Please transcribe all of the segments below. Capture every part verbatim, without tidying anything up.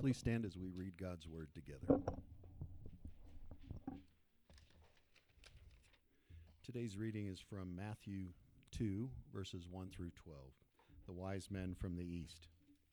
Please stand as we read God's word together. Today's reading is from Matthew two, verses one through twelve, the wise men from the east.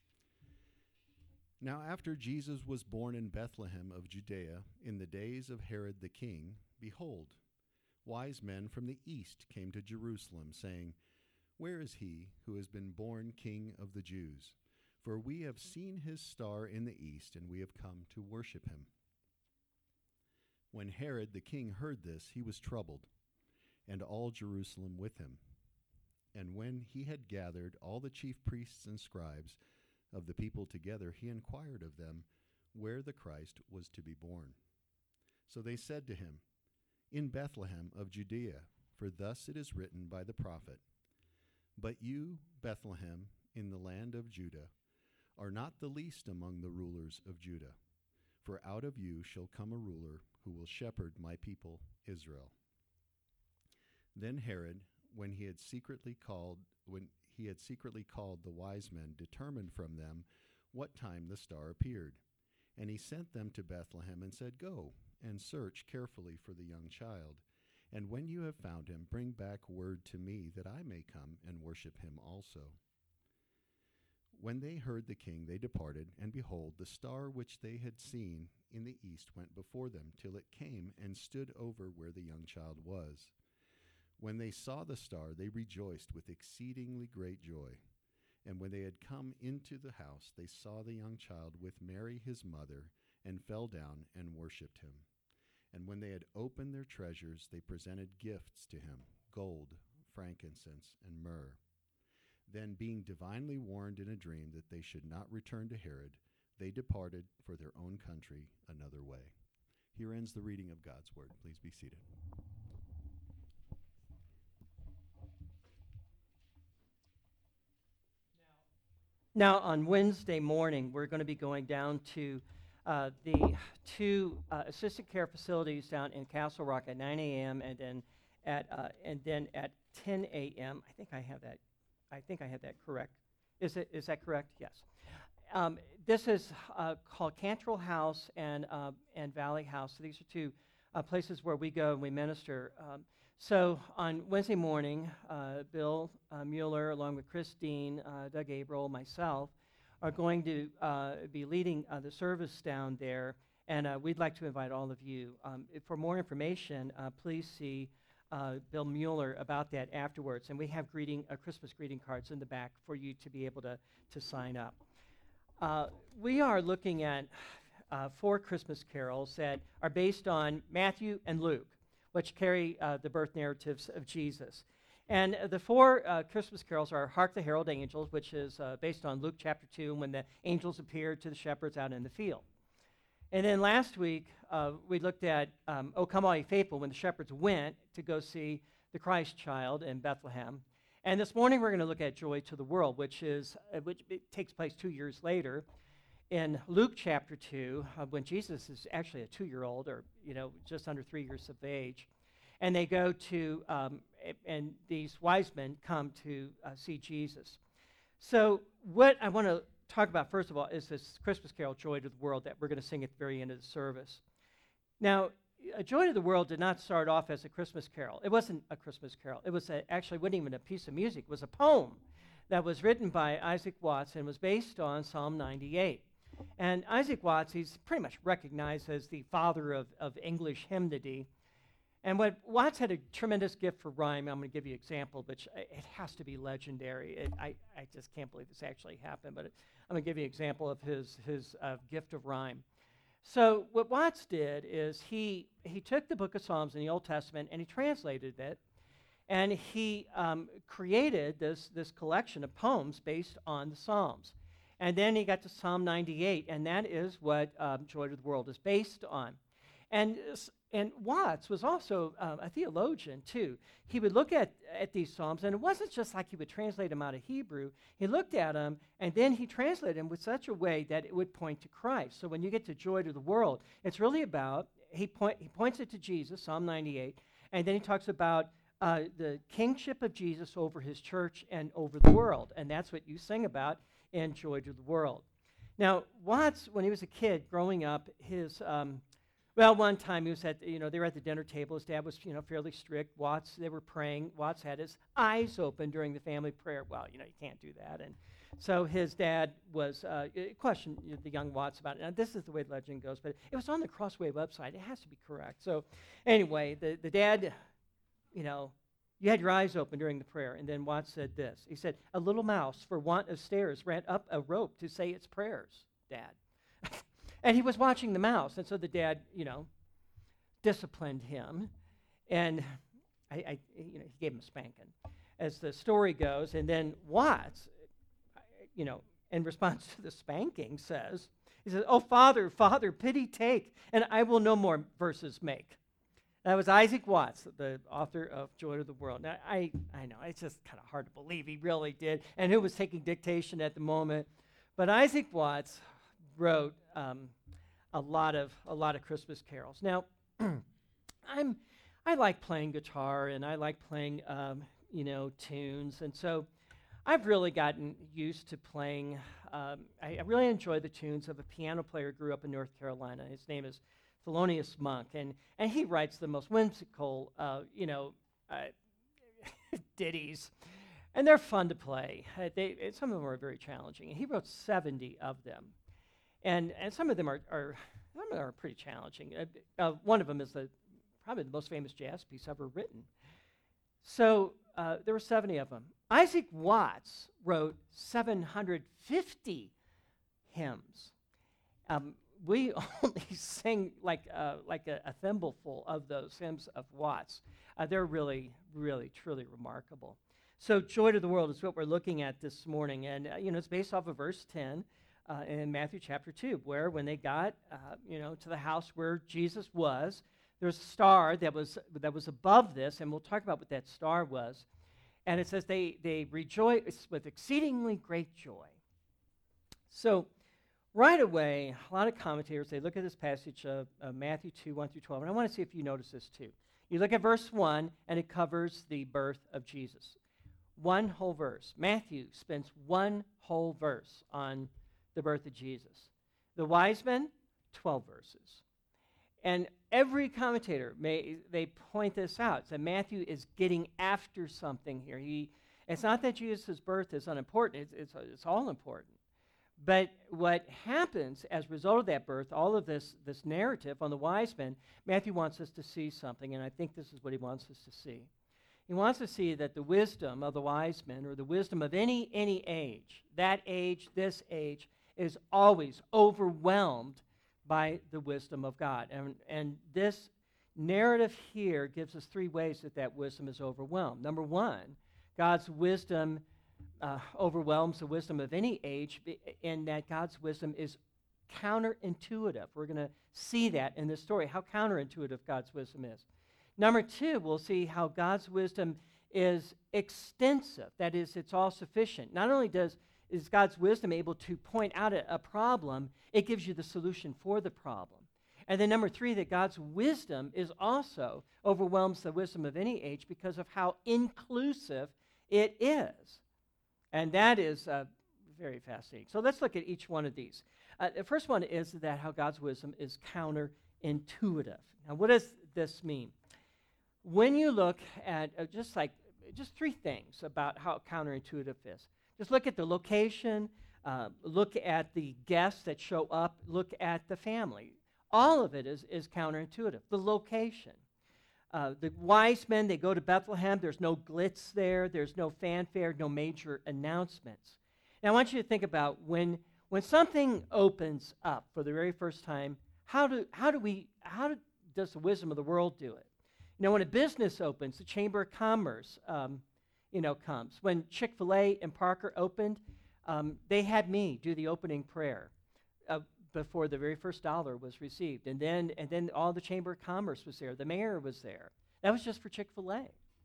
Now after Jesus was born in Bethlehem of Judea, in the days of Herod the king, behold, wise men from the east came to Jerusalem, saying, Where is he who has been born King of the Jews? For we have seen his star in the east, and we have come to worship him. When Herod the king heard this, he was troubled, and all Jerusalem with him. And when he had gathered all the chief priests and scribes of the people together, he inquired of them where the Christ was to be born. So they said to him, In Bethlehem of Judea, for thus it is written by the prophet, But you, Bethlehem, in the land of Judah, are not the least among the rulers of Judah, for out of you shall come a ruler who will shepherd my people Israel. Then Herod, when he had secretly called, when he had secretly called the wise men, determined from them what time the star appeared. And he sent them to Bethlehem and said, Go and search carefully for the young child, and when you have found him, bring back word to me that I may come and worship him also. When they heard the king, they departed, and behold, the star which they had seen in the east went before them, till it came and stood over where the young child was. When they saw the star, they rejoiced with exceedingly great joy. And when they had come into the house, they saw the young child with Mary his mother, and fell down and worshipped him. And when they had opened their treasures, they presented gifts to him, gold, frankincense, and myrrh. Then, being divinely warned in a dream that they should not return to Herod, they departed for their own country another way. Here ends the reading of God's word. Please be seated. Now, on Wednesday morning, we're going to be going down to uh, the two uh, assisted care facilities down in Castle Rock at nine a.m. and then at uh, and then at ten a.m. I think I have that. I think I have that correct. Is it? Is that correct? Yes. Um, this is uh, called Cantrell House and uh, and Valley House. So these are two uh, places where we go and we minister. Um, so on Wednesday morning, uh, Bill uh, Mueller, along with Chris Dean, uh, Doug Averill, myself, are going to uh, be leading uh, the service down there, and uh, we'd like to invite all of you. Um, if for more information, uh, please see uh, Bill Mueller about that afterwards. And we have greeting uh, Christmas greeting cards in the back for you to be able to, to sign up. Uh, we are looking at uh, four Christmas carols that are based on Matthew and Luke, which carry uh, the birth narratives of Jesus. And uh, the four uh, Christmas carols are Hark the Herald Angels, which is uh, based on Luke chapter two, when the angels appeared to the shepherds out in the field. And then last week, uh, we looked at um, O Come All Ye Faithful, when the shepherds went to go see the Christ child in Bethlehem. And this morning, we're going to look at Joy to the World, which is uh, which it takes place two years later in Luke chapter two, uh, when Jesus is actually a two-year-old, or you know, just under three years of age. And they go to, um, and these wise men come to uh, see Jesus. So what I want to talk about, first of all, is this Christmas carol, Joy to the World, that we're going to sing at the very end of the service. Now, uh, Joy to the World did not start off as a Christmas carol. It wasn't a Christmas carol. It was a, actually wasn't even a piece of music. It was a poem that was written by Isaac Watts and was based on Psalm ninety-eight. And Isaac Watts, he's pretty much recognized as the father of, of English hymnody. And what Watts had a tremendous gift for rhyme. I'm going to give you an example, which uh, it has to be legendary. It, I, I just can't believe this actually happened, but it, I'm going to give you an example of his, his uh, gift of rhyme. So what Watts did is he, he took the book of Psalms in the Old Testament and he translated it, and he um, created this, this collection of poems based on the Psalms. And then he got to Psalm ninety-eight, and that is what um, Joy to the World is based on. And And Watts was also um, a theologian, too. He would look at, at these Psalms, and it wasn't just like he would translate them out of Hebrew. He looked at them, and then he translated them with such a way that it would point to Christ. So when you get to Joy to the World, it's really about, he, point, he points it to Jesus, Psalm ninety-eight, and then he talks about uh, the kingship of Jesus over his church and over the world. And that's what you sing about in Joy to the World. Now, Watts, when he was a kid growing up, his, um, well, one time he was at, you know, they were at the dinner table. His dad was, you know, fairly strict. Watts, they were praying. Watts had his eyes open during the family prayer. Well, you know, you can't do that. And so his dad was, uh, questioned the young Watts about it. Now, this is the way the legend goes, but it was on the Crossway website. It has to be correct. So anyway, the, the dad, you know, you had your eyes open during the prayer. And then Watts said this. He said, "A little mouse, for want of stairs, ran up a rope to say its prayers, Dad." And he was watching the mouse. And so the dad, you know, disciplined him. And I, I, you know, he gave him a spanking, as the story goes. And then Watts, you know, in response to the spanking, says, he says, "Oh, Father, Father, pity take, and I will no more verses make." That was Isaac Watts, the author of Joy to the World. Now, I, I know, it's just kind of hard to believe he really did, and who was taking dictation at the moment. But Isaac Watts wrote um, a lot of a lot of Christmas carols. Now, I'm I like playing guitar, and I like playing um, you know tunes, and so I've really gotten used to playing. Um, I, I really enjoy the tunes of a piano player who grew up in North Carolina. His name is Thelonious Monk, and, and he writes the most whimsical, uh, you know, uh, ditties, and they're fun to play. Uh, they, some of them are very challenging, and he wrote seventy of them, and and some of them are, are some of them are pretty challenging. Uh, uh, one of them is the probably the most famous jazz piece ever written. So uh, there were seventy of them. Isaac Watts wrote seven hundred fifty hymns. Um, we only sing like uh, like a, a thimbleful of those hymns of Watts. Uh, they're really, really, truly remarkable. So Joy to the World is what we're looking at this morning. And, uh, you know, it's based off of verse ten uh, in Matthew chapter two, where when they got, uh, you know, to the house where Jesus was, there's a star that was that was above this, and we'll talk about what that star was. And it says they, they rejoice with exceedingly great joy. So right away, a lot of commentators, they look at this passage of uh, Matthew two, one through twelve, and I want to see if you notice this too. You look at verse one, and it covers the birth of Jesus. One whole verse. Matthew spends one whole verse on the birth of Jesus. The wise men, twelve verses. And every commentator, may they point this out, that Matthew is getting after something here. He, it's not that Jesus' birth is unimportant, it's, it's, it's all important. But what happens as a result of that birth, all of this, this narrative on the wise men, Matthew wants us to see something, and I think this is what he wants us to see. He wants to see that the wisdom of the wise men, or the wisdom of any, any age, that age, this age, is always overwhelmed by the wisdom of God. And, and this narrative here gives us three ways that that wisdom is overwhelmed. Number one, God's wisdom Uh, overwhelms the wisdom of any age, in that God's wisdom is counterintuitive. We're going to see that in this story, how counterintuitive God's wisdom is. Number two, we'll see how God's wisdom is extensive. That is, it's all sufficient. Not only does is God's wisdom able to point out a, a problem, it gives you the solution for the problem. And then number three, that God's wisdom is also overwhelms the wisdom of any age because of how inclusive it is. And that is uh, very fascinating. So let's look at each one of these. Uh, the first one is that how God's wisdom is counterintuitive. Now, what does this mean? When you look at uh, just like just three things about how counterintuitive is. Just look at the location, uh, look at the guests that show up, look at the family. All of it is, is counterintuitive. The location. Uh, the wise men, they go to Bethlehem. There's no glitz there. There's no fanfare, no major announcements. Now, I want you to think about when, when something opens up for the very first time, how do, how do we, how do, does the wisdom of the world do it? You know, when a business opens, the Chamber of Commerce, um, you know, comes. When Chick-fil-A and Parker opened, um, they had me do the opening prayer uh, before the very first dollar was received. And then and then all the Chamber of Commerce was there. The mayor was there. That was just for Chick-fil-A.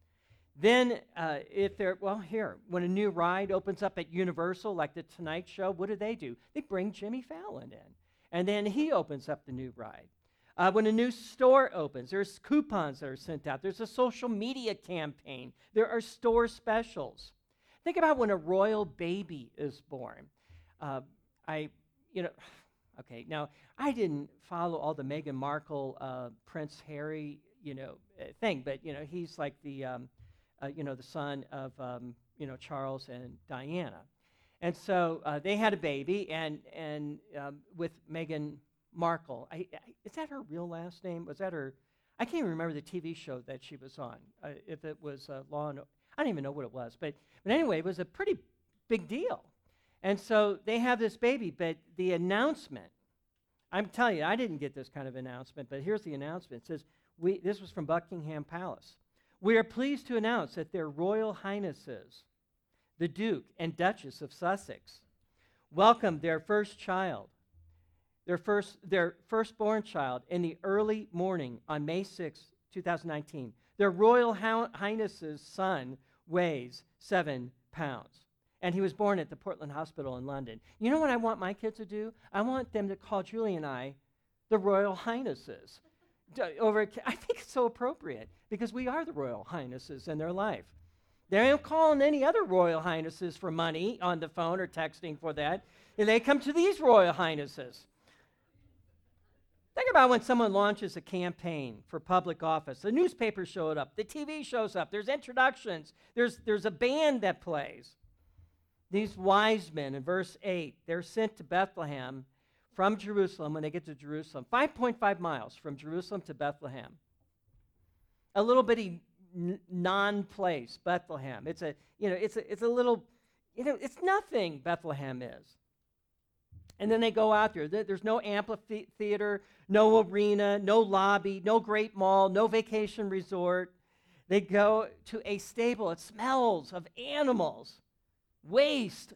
Then uh, if they're, well, here, when a new ride opens up at Universal, like the Tonight Show, what do they do? They bring Jimmy Fallon in. And then he opens up the new ride. Uh, when a new store opens, there's coupons that are sent out. There's a social media campaign. There are store specials. Think about when a royal baby is born. Uh, I you know, okay, now I didn't follow all the Meghan Markle, uh, Prince Harry, you know, uh, thing, but you know, he's like the, um, uh, you know, the son of, um, you know, Charles and Diana, and so uh, they had a baby, and and um, with Meghan Markle. I, I, is that her real last name? Was that her? I can't even remember the T V show that she was on. Uh, if it was uh, Law and, I don't even know what it was, but but anyway, it was a pretty big deal. And so they have this baby, but the announcement, I'm telling you, I didn't get this kind of announcement, but here's the announcement. It says, we, this was from Buckingham Palace. We are pleased to announce that their Royal Highnesses, the Duke and Duchess of Sussex, welcomed their first child, their first, their firstborn child, in the early morning on May sixth, two thousand nineteen. Their Royal Highness's son weighs seven pounds. And he was born at the Portland Hospital in London. You know what I want my kids to do? I want them to call Julie and I the Royal Highnesses. D- over, I think it's so appropriate because we are the Royal Highnesses in their life. They ain't calling any other Royal Highnesses for money on the phone or texting for that. And they come to these Royal Highnesses. Think about when someone launches a campaign for public office. The newspaper showed up. The T V shows up. There's introductions. There's, there's a band that plays. These wise men, in verse eight, they're sent to Bethlehem from Jerusalem when they get to Jerusalem. five point five miles from Jerusalem to Bethlehem. A little bitty n- non-place, Bethlehem. It's a, you know, it's a, it's a little, you know, it's nothing, Bethlehem is. And then they go out there. There's no amphitheater, no arena, no lobby, no great mall, no vacation resort. They go to a stable. It smells of animals, waste.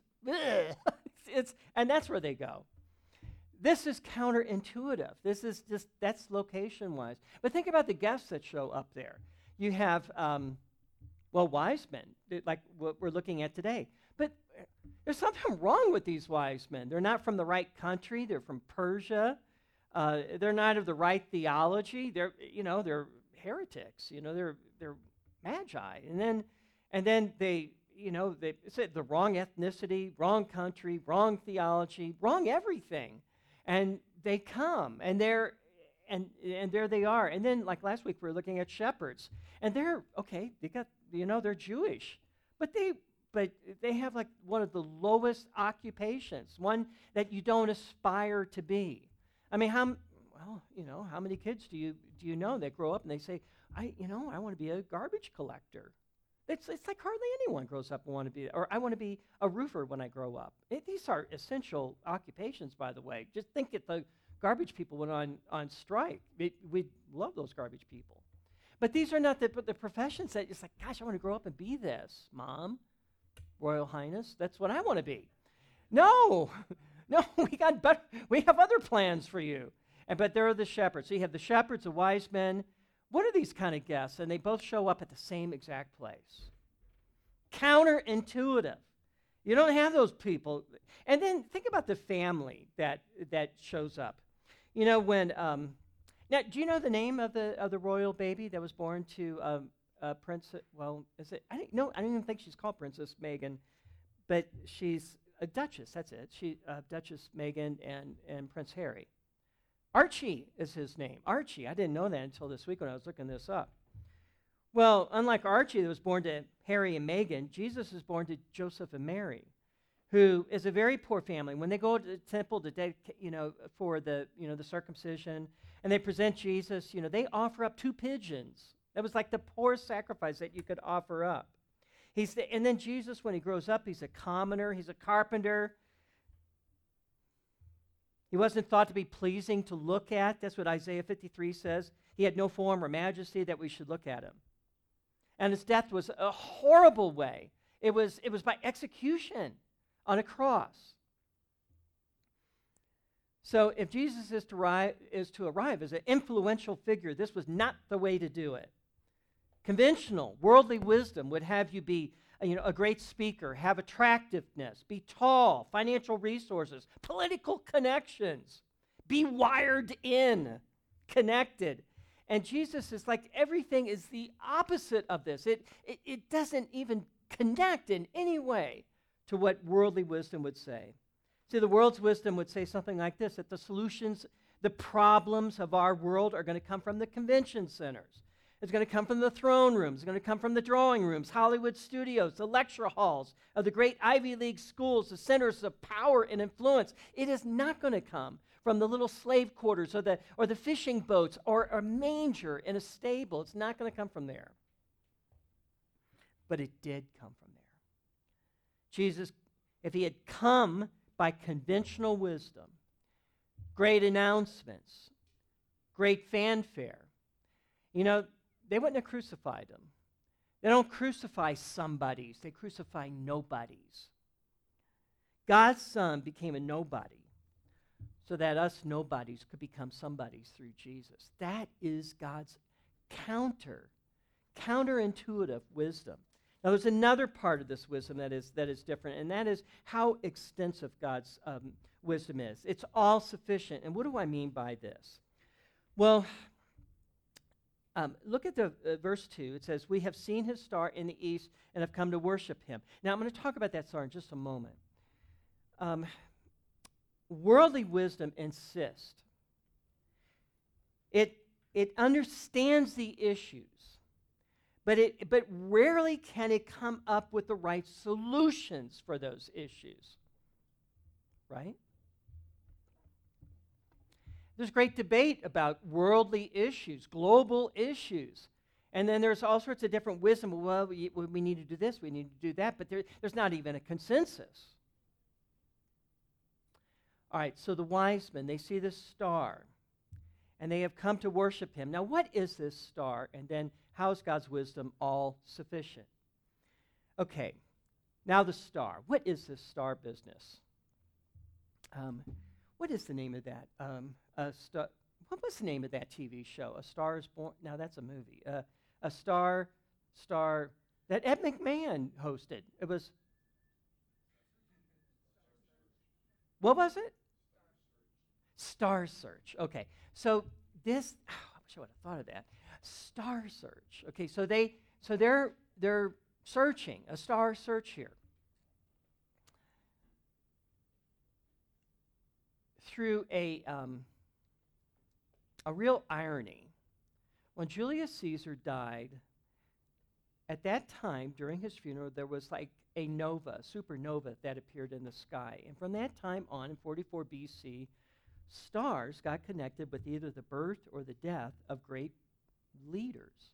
It's, and that's where they go. This is counterintuitive. This is just, that's location-wise. But think about the guests that show up there. You have, um, well, wise men, like what we're looking at today. But there's something wrong with these wise men. They're not from the right country. They're from Persia. Uh, they're not of the right theology. They're, you know, they're heretics. You know, they're they're magi. And then, and then they, you know, they said the wrong ethnicity, wrong country, wrong theology, wrong everything. And they come, and they're, and and there they are. And then, like last week, we were looking at shepherds, and they're okay. They got, you know, they're Jewish, but they. But they have like one of the lowest occupations, one that you don't aspire to be. I mean, how, well, you know, how many kids do you do you know that grow up and they say, I, you know, I want to be a garbage collector. It's it's like hardly anyone grows up and want to be, or I want to be a roofer when I grow up. It, these are essential occupations, by the way. Just think if the garbage people went on on strike, it, we'd love those garbage people. But these are not the the professions that it's like, gosh, I want to grow up and be this, Mom. Royal Highness, that's what I want to be. No, no, we got but we have other plans for you. And but there are the shepherds. So you have the shepherds, the wise men. What are these kind of guests? And they both show up at the same exact place. Counterintuitive. You don't have those people. And then think about the family that that shows up. You know when um, now do you know the name of the of the royal baby that was born to um, Uh, Princess, well, is it? I don't know. I don't even think she's called Princess Meghan, but she's a Duchess. That's it. She, uh, Duchess Meghan and and Prince Harry. Archie is his name. Archie. I didn't know that until this week when I was looking this up. Well, unlike Archie that was born to Harry and Meghan, Jesus is born to Joseph and Mary, who is a very poor family. When they go to the temple to dedicate, you know, for the you know the circumcision, and they present Jesus, you know, they offer up two pigeons. That was like the poorest sacrifice that you could offer up. He's the, and then Jesus, when he grows up, he's a commoner. He's a carpenter. He wasn't thought to be pleasing to look at. That's what Isaiah fifty-three says. He had no form or majesty that we should look at him. And his death was a horrible way. It was, it was by execution on a cross. So if Jesus is to, ri- is to arrive as an influential figure, this was not the way to do it. Conventional, worldly wisdom would have you be uh, you know, a great speaker, have attractiveness, be tall, financial resources, political connections, be wired in, connected. And Jesus is like, everything is the opposite of this. It, it, it doesn't even connect in any way to what worldly wisdom would say. See, the world's wisdom would say something like this, that the solutions, the problems of our world are going to come from the convention centers. It's going to come from the throne rooms. It's going to come from the drawing rooms, Hollywood studios, the lecture halls of the great Ivy League schools, the centers of power and influence. It is not going to come from the little slave quarters or the, or the fishing boats or a manger in a stable. It's not going to come from there. But it did come from there. Jesus, if he had come by conventional wisdom, great announcements, great fanfare, you know, they wouldn't have crucified him. They don't crucify somebodies, they crucify nobodies. God's Son became a nobody so that us nobodies could become somebodies through Jesus. That is God's counter, counterintuitive wisdom. Now, there's another part of this wisdom that is, that is different, and that is how extensive God's um, wisdom is. It's all sufficient. And what do I mean by this? Well, um, look at the uh, verse two. It says, "We have seen his star in the east and have come to worship him." Now, I'm going to talk about that star in just a moment. Um, worldly wisdom insists. It, it understands the issues. But it but rarely can it come up with the right solutions for those issues. Right? There's great debate about worldly issues, global issues. And then there's all sorts of different wisdom. Well, we, we need to do this, we need to do that, but there, there's not even a consensus. All right, so the wise men, they see this star, and they have come to worship him. Now, what is this star? And then how is God's wisdom all sufficient? Okay, now the star. What is this star business? Um, what is the name of that? Um, a star, what was the name of that T V show? A Star is Born? No, that's a movie. Uh, a Star, Star, that Ed McMahon hosted. It was, what was it? Star Search. Okay, so this, oh, I wish I would have thought of that. Star Search. Okay, so they, so they're they're searching a star search here through a um, a real irony. When Julius Caesar died, at that time during his funeral, there was like a nova, a supernova that appeared in the sky, and from that time on, in forty-four B C, stars got connected with either the birth or the death of great leaders.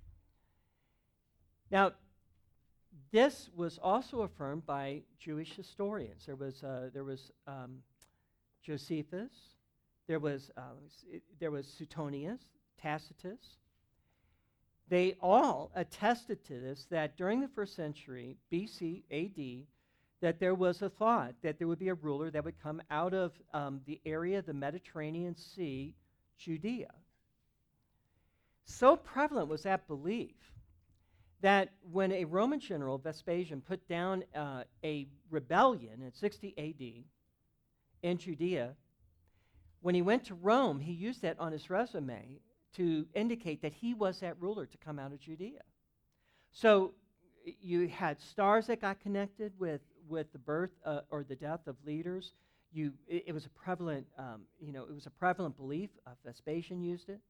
Now, this was also affirmed by Jewish historians. There was uh, there was um, Josephus, there was uh, there was Suetonius, Tacitus. They all attested to this, that during the first century B C A D, that there was a thought that there would be a ruler that would come out of um, the area of the Mediterranean Sea, Judea. So prevalent was that belief that when a Roman general, Vespasian, put down uh, a rebellion in sixty A D in Judea, when he went to Rome, he used that on his resume to indicate that he was that ruler to come out of Judea. So you had stars that got connected with, with the birth uh, or the death of leaders. You, it, it was a prevalent, um, you know, it was a prevalent belief. Uh, Vespasian used it.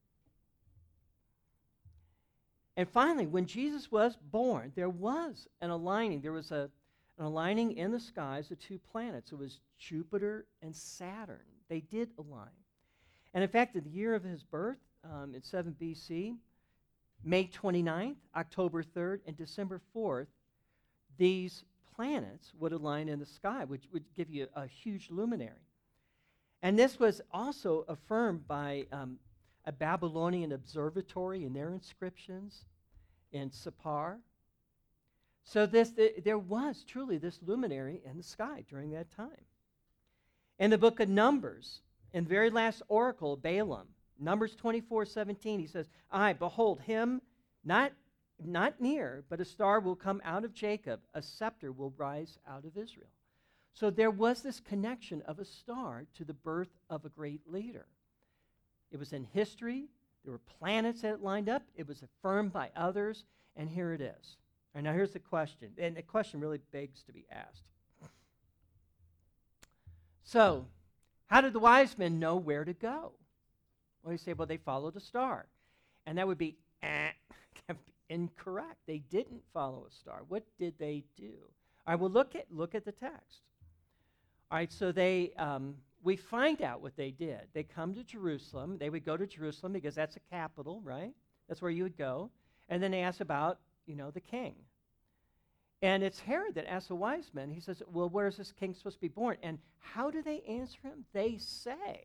And finally, when Jesus was born, there was an aligning. There was a, an aligning in the skies of two planets. It was Jupiter and Saturn. They did align. And in fact, in the year of his birth, um, in seven B C, May twenty-ninth, October third, and December fourth, these planets would align in the sky, which would give you a, a huge luminary. And this was also affirmed by um, a Babylonian observatory in their inscriptions in Sippar. So this th- there was truly this luminary in the sky during that time. In the book of Numbers, in the very last oracle of Balaam, Numbers twenty-four seventeen, he says, "I, behold him, not, not near, but a star will come out of Jacob, a scepter will rise out of Israel." So there was this connection of a star to the birth of a great leader. It was in history. There were planets that lined up. It was affirmed by others, and here it is. And now here's the question, and the question really begs to be asked. So, how did the wise men know where to go? Well, you say, well, they followed a star. And that would be eh, incorrect. They didn't follow a star. What did they do? All right, well, look at, look at the text. All right, so they, um, we find out what they did. They come to Jerusalem. They would go to Jerusalem because that's a capital, right? That's where you would go. And then they ask about, you know, the king. And it's Herod that asks the wise men. He says, well, where is this king supposed to be born? And how do they answer him? They say,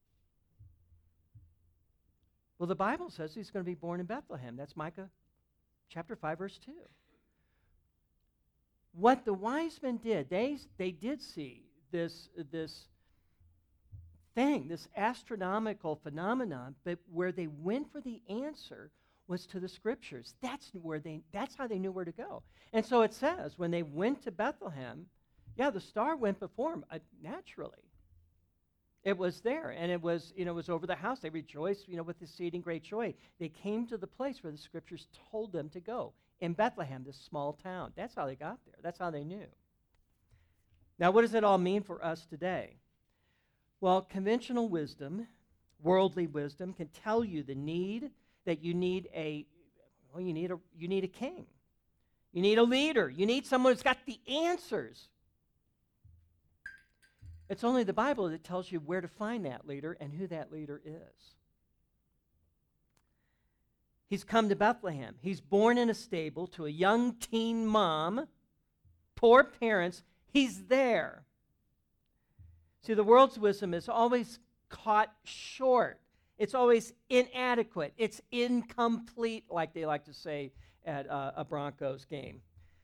well, the Bible says he's going to be born in Bethlehem. That's Micah chapter five, verse two. What the wise men did, they, they did see this, this thing, this astronomical phenomenon, but where they went for the answer was to the scriptures. That's where they, that's how they knew where to go. And so it says, when they went to Bethlehem, yeah, the star went before them, uh, naturally. It was there, and it was, you know, it was over the house. They rejoiced, you know, with exceeding great joy. They came to the place where the scriptures told them to go, in Bethlehem, this small town. That's how they got there. That's how they knew. Now, what does it all mean for us today? Well, conventional wisdom, worldly wisdom, can tell you the need that you need a, well, you need a, you need a king. You need a leader. You need someone who's got the answers. It's only the Bible that tells you where to find that leader and who that leader is. He's come to Bethlehem. He's born in a stable to a young teen mom, poor parents. He's there. See, the world's wisdom is always caught short. It's always inadequate. It's incomplete, like they like to say at uh, a Broncos game.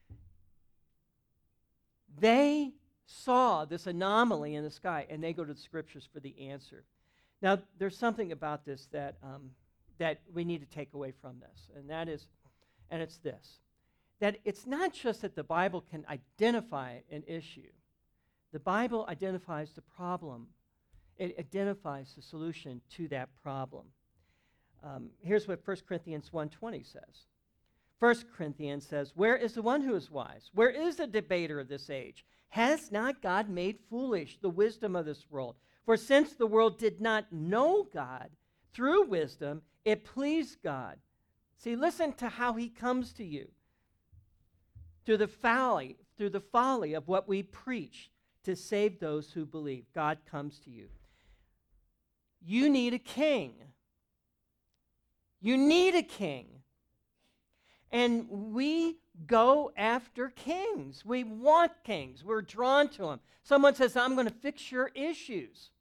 They saw this anomaly in the sky, and they go to the scriptures for the answer. Now, there's something about this that um, that we need to take away from this, and that is, and it's this, that it's not just that the Bible can identify an issue. The Bible identifies the problem. It identifies the solution to that problem. Um, here's what First Corinthians one twenty says. First Corinthians says, where is the one who is wise? Where is the debater of this age? Has not God made foolish the wisdom of this world? For since the world did not know God, through wisdom, it pleased God. See, listen to how he comes to you. Through the folly, through the folly of what we preach to save those who believe. God comes to you. You need a king. You need a king. And we go after kings. We want kings. We're drawn to them. Someone says, I'm going to fix your issues.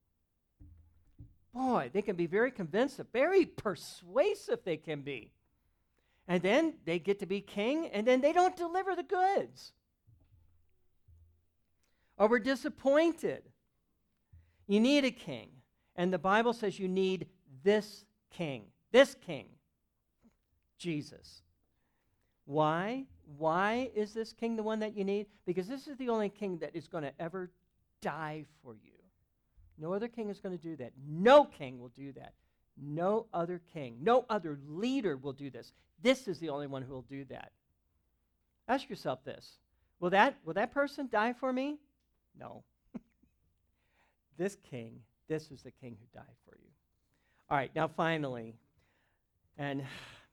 Boy, they can be very convincing, very persuasive they can be. And then they get to be king, and then they don't deliver the goods. Or we're disappointed. You need a king. And the Bible says you need this king. This king. Jesus. Why? Why is this king the one that you need? Because this is the only king that is going to ever die for you. No other king is going to do that. No king will do that. No other king, no other leader will do this. This is the only one who will do that. Ask yourself this. Will that, will that person die for me? No. This king, this is the king who died for you. All right, now finally, and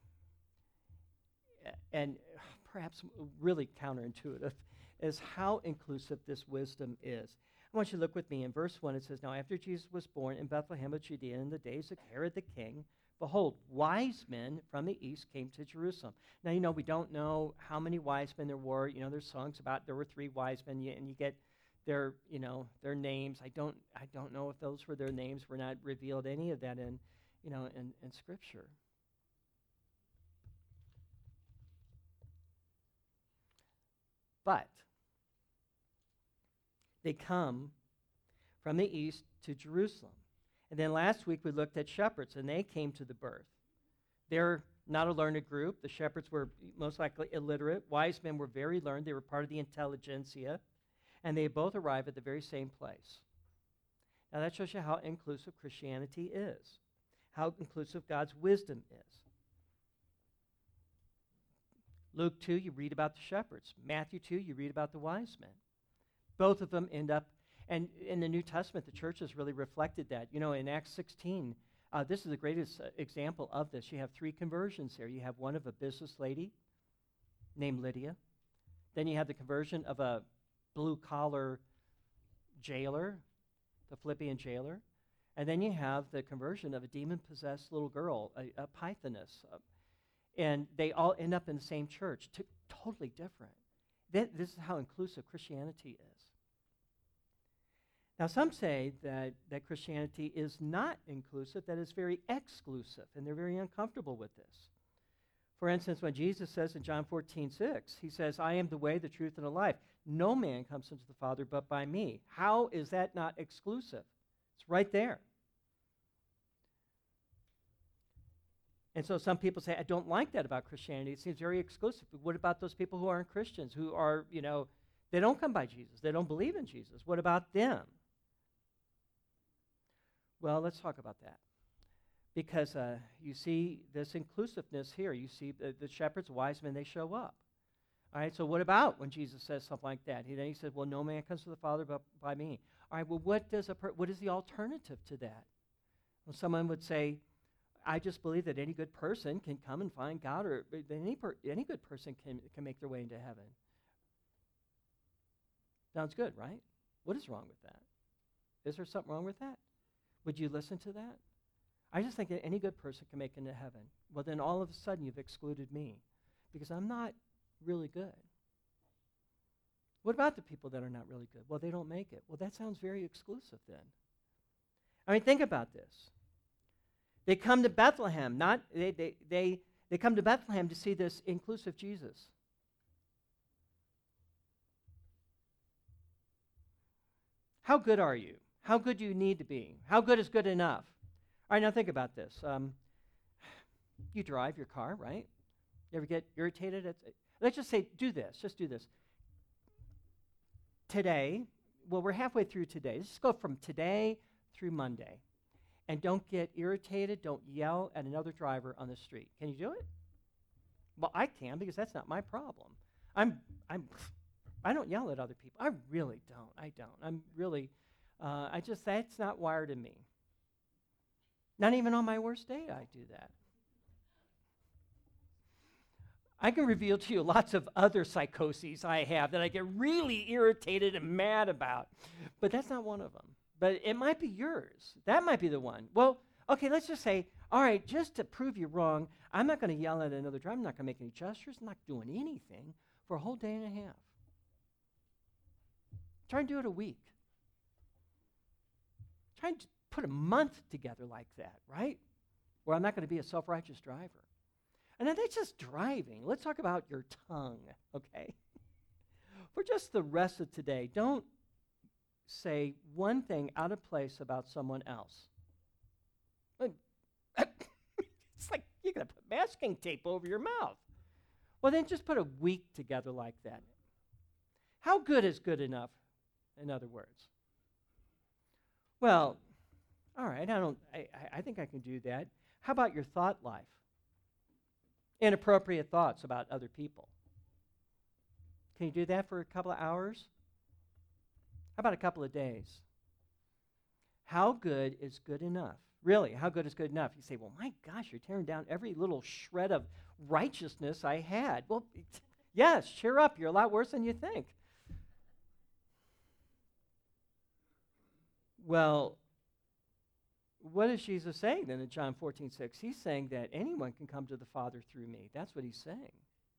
and perhaps really counterintuitive, is how inclusive this wisdom is. I want you to look with me in verse one. It says, now after Jesus was born in Bethlehem of Judea in the days of Herod the king, behold, wise men from the east came to Jerusalem. Now, you know, we don't know how many wise men there were. You know, there's songs about there were three wise men, and you get their, you know, their names. I don't, I don't know if those were their names. We're not revealed any of that in, you know, in, in Scripture. But they come from the east to Jerusalem. And then last week we looked at shepherds, and they came to the birth. They're not a learned group. The shepherds were most likely illiterate. Wise men were very learned. They were part of the intelligentsia. And they both arrive at the very same place. Now that shows you how inclusive Christianity is, how inclusive God's wisdom is. Luke two, you read about the shepherds. Matthew two, you read about the wise men. Both of them end up And in the New Testament, the church has really reflected that. You know, in Acts sixteen, uh, this is the greatest uh, example of this. You have three conversions here. You have one of a business lady named Lydia. Then you have the conversion of a blue-collar jailer, the Philippian jailer. And then you have the conversion of a demon-possessed little girl, a, a Pythoness. Uh, and they all end up in the same church, t- totally different. Th- this is how inclusive Christianity is. Now, some say that, that Christianity is not inclusive, that it's very exclusive, and they're very uncomfortable with this. For instance, when Jesus says in John fourteen six, he says, I am the way, the truth, and the life. No man comes unto the Father but by me. How is that not exclusive? It's right there. And so some people say, I don't like that about Christianity. It seems very exclusive. But what about those people who aren't Christians, who are, you know, they don't come by Jesus. They don't believe in Jesus. What about them? Well, let's talk about that. Because uh, you see this inclusiveness here. You see the, the shepherds, wise men, they show up. All right, so what about when Jesus says something like that? He, then he says, well, no man comes to the Father but by me. All right, well, what, does a per- what is the alternative to that? Well, someone would say, I just believe that any good person can come and find God, or that any, per- any good person can, can make their way into heaven. Sounds good, right? What is wrong with that? Is there something wrong with that? Would you listen to that? I just think that any good person can make it into heaven. Well, then all of a sudden you've excluded me because I'm not really good. What about the people that are not really good? Well, they don't make it. Well, that sounds very exclusive then. I mean, think about this. They come to Bethlehem, not they they they, they come to Bethlehem to see this inclusive Jesus. How good are you? How good do you need to be? How good is good enough? All right, now think about this. Um, you drive your car, right? You ever get irritated? At, let's just say, do this. Just do this. Today, well, we're halfway through today. Let's just go from today through Monday. And don't get irritated. Don't yell at another driver on the street. Can you do it? Well, I can because that's not my problem. I'm, I'm, I don't yell at other people. I really don't. I don't. I'm really, uh, I just, that's not wired in me. Not even on my worst day I do that. I can reveal to you lots of other psychoses I have that I get really irritated and mad about, but that's not one of them. But it might be yours. That might be the one. Well, okay, let's just say, all right, just to prove you wrong, I'm not going to yell at another driver. I'm not going to make any gestures. I'm not doing anything for a whole day and a half. Try and do it a week. Try and put a month together like that, right? Where I'm not going to be a self-righteous driver. And then that's just driving. Let's talk about your tongue, okay? For just the rest of today, don't say one thing out of place about someone else. It's like you're going to put masking tape over your mouth. Well, then just put a week together like that. How good is good enough, in other words? Well, all right, I don't. I, I think I can do that. How about your thought life? Inappropriate thoughts about other people. Can you do that for a couple of hours? How about a couple of days? How good is good enough? Really, how good is good enough? You say, well, my gosh, you're tearing down every little shred of righteousness I had. Well, yes, cheer up. You're a lot worse than you think. Well, what is Jesus saying then in John fourteen six? He's saying that anyone can come to the Father through me. That's what he's saying.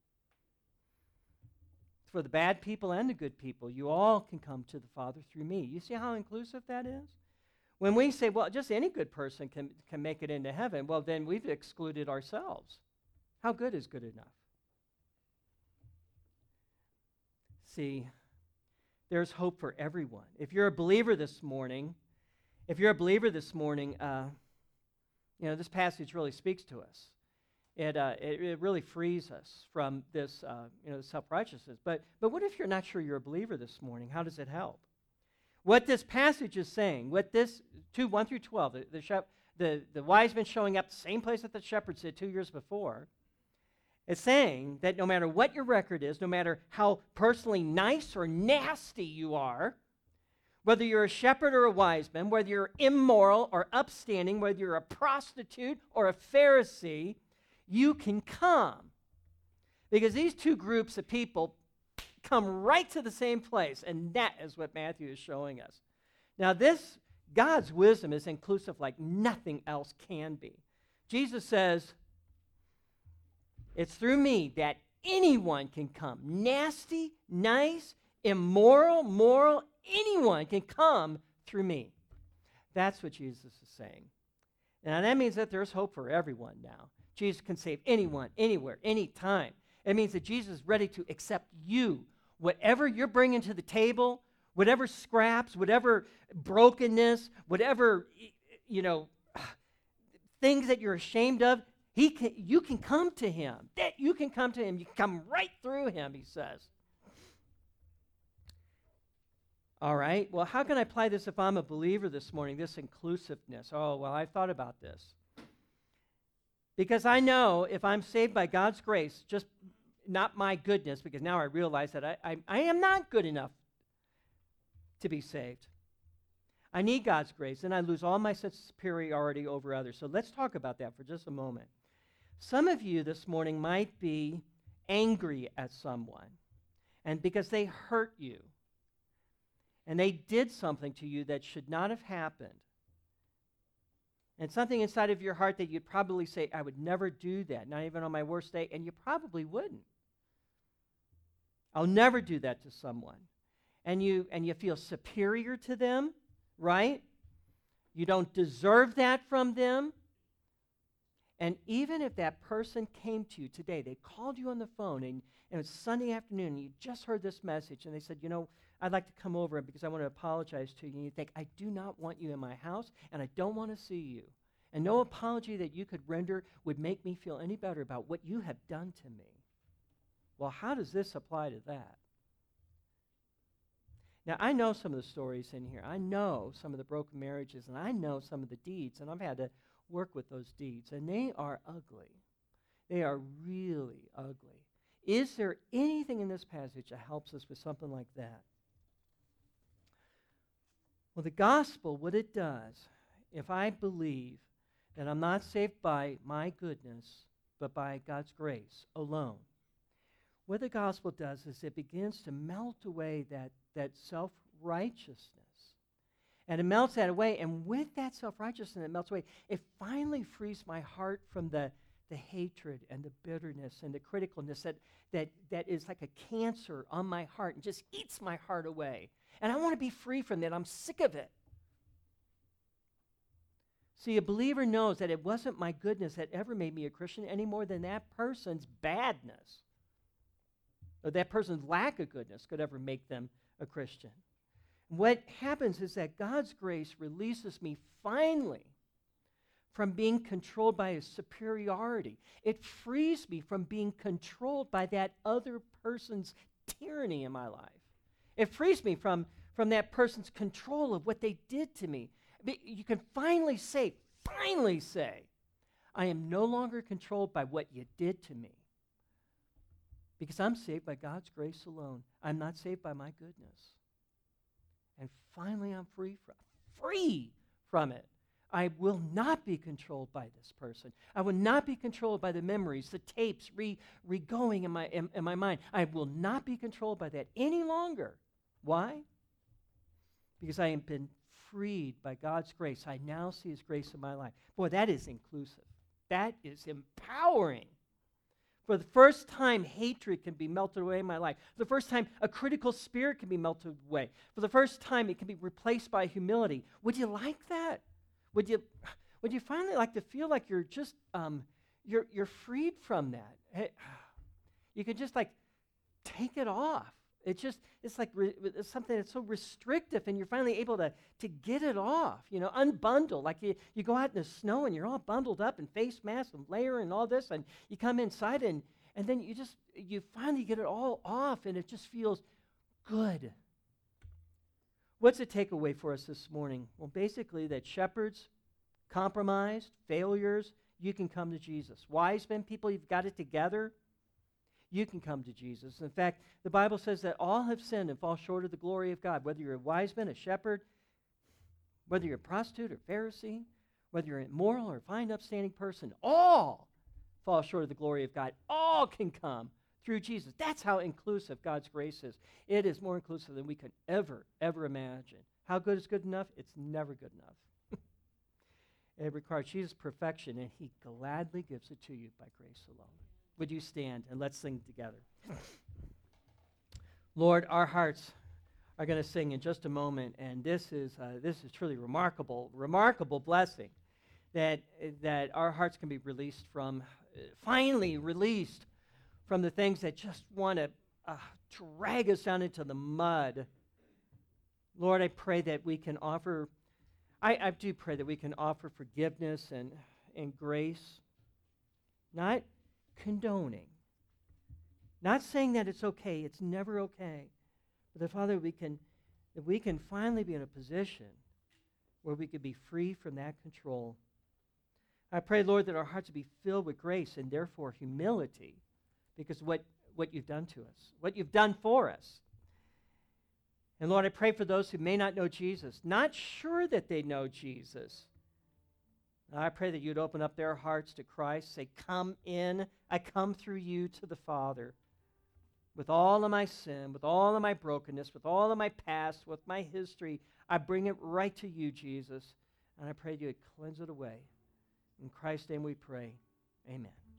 For the bad people and the good people, you all can come to the Father through me. You see how inclusive that is? When we say, well, just any good person can, can make it into heaven, well, then we've excluded ourselves. How good is good enough? See, there's hope for everyone. If you're a believer this morning, if you're a believer this morning, uh, you know, this passage really speaks to us. It, uh, it, it really frees us from this, uh, you know, self-righteousness. But, but what if you're not sure you're a believer this morning? How does it help? What this passage is saying, what this, two, one through twelve, the, the, shep, the, the wise men showing up the same place that the shepherds did two years before, it's saying that no matter what your record is, no matter how personally nice or nasty you are, Whether you're a shepherd or a wise man, whether you're immoral or upstanding, whether you're a prostitute or a Pharisee, you can come. Because these two groups of people come right to the same place, and that is what Matthew is showing us. Now, this, God's wisdom is inclusive like nothing else can be. Jesus says, it's through me that anyone can come. Nasty, nice, immoral, moral, anyone can come through me. That's what Jesus is saying. Now, that means that there's hope for everyone now. Jesus can save anyone, anywhere, anytime. It means that Jesus is ready to accept you. Whatever you're bringing to the table, whatever scraps, whatever brokenness, whatever, you know, things that you're ashamed of, he can, you can come to him. That you can come to him. You can come right through him, he says. All right, well, how can I apply this if I'm a believer this morning, this inclusiveness? Oh, well, I thought about this. Because I know if I'm saved by God's grace, just not my goodness, because now I realize that I, I, I am not good enough to be saved. I need God's grace, and I lose all my sense of superiority over others. So let's talk about that for just a moment. Some of you this morning might be angry at someone, and because they hurt you, and they did something to you that should not have happened, and something inside of your heart that you'd probably say, I would never do that, not even on my worst day, and you probably wouldn't. I'll never do that to someone. And you and you feel superior to them, right? You don't deserve that from them. And even if that person came to you today, they called you on the phone, and, and it's Sunday afternoon, and you just heard this message, and they said, you know, I'd like to come over because I want to apologize to you. And you think, I do not want you in my house, and I don't want to see you. And no apology that you could render would make me feel any better about what you have done to me. Well, how does this apply to that? Now, I know some of the stories in here. I know some of the broken marriages, and I know some of the deeds, and I've had to work with those deeds, and they are ugly. They are really ugly. Is there anything in this passage that helps us with something like that? Well, the gospel, what it does, if I believe that I'm not saved by my goodness, but by God's grace alone, what the gospel does is it begins to melt away that, that self-righteousness. And it melts that away, and with that self-righteousness that melts away, it finally frees my heart from the, the hatred and the bitterness and the criticalness that, that, that is like a cancer on my heart and just eats my heart away. And I want to be free from that. I'm sick of it. See, a believer knows that it wasn't my goodness that ever made me a Christian any more than that person's badness or that person's lack of goodness could ever make them a Christian. What happens is that God's grace releases me finally from being controlled by his superiority. It frees me from being controlled by that other person's tyranny in my life. It frees me from, from that person's control of what they did to me. You can finally say, finally say, I am no longer controlled by what you did to me. Because I'm saved by God's grace alone. I'm not saved by my goodness. And finally I'm free from, free from it. I will not be controlled by this person. I will not be controlled by the memories, the tapes re, re-going in my, in, in my mind. I will not be controlled by that any longer. Why? Because I have been freed by God's grace. I now see his grace in my life. Boy, that is inclusive. That is empowering. For the first time, hatred can be melted away in my life. For the first time, a critical spirit can be melted away. For the first time, it can be replaced by humility. Would you like that? Would you, would you finally like to feel like you're just, um, you're, you're freed from that? Hey, you could just like take it off. It's just, it's like re- it's something that's so restrictive, and you're finally able to, to get it off, you know, unbundle. Like you, you go out in the snow and you're all bundled up in face masks and layer and all this, and you come inside and, and then you just, you finally get it all off, and it just feels good. What's the takeaway for us this morning? Well, basically that shepherds, compromised, failures, you can come to Jesus. Wise men, people, you've got it together. you can come to Jesus. In fact, the Bible says that all have sinned and fall short of the glory of God, whether you're a wise man, a shepherd, whether you're a prostitute or Pharisee, whether you're a moral or fine, upstanding person, all fall short of the glory of God. All can come through Jesus. That's how inclusive God's grace is. It is more inclusive than we could ever, ever imagine. How good is good enough? It's never good enough. It requires Jesus' perfection, and he gladly gives it to you by grace alone. Would you stand and let's sing together? Lord, our hearts are going to sing in just a moment, and this is uh, this is truly remarkable, remarkable blessing that that our hearts can be released from, uh, finally released from the things that just want to uh, drag us down into the mud. Lord, I pray that we can offer, I, I do pray that we can offer forgiveness and, and grace, not condoning, not saying that it's okay, it's never okay, but that, Father, we can, that we can finally be in a position where we could be free from that control. I pray, Lord, that our hearts would be filled with grace and therefore humility, because what, what you've done to us, what you've done for us. And Lord, I pray for those who may not know Jesus, not sure that they know Jesus. I pray that you'd open up their hearts to Christ, say, come in, I come through you to the Father. With all of my sin, with all of my brokenness, with all of my past, with my history, I bring it right to you, Jesus. And I pray you'd cleanse it away. In Christ's name we pray. Amen.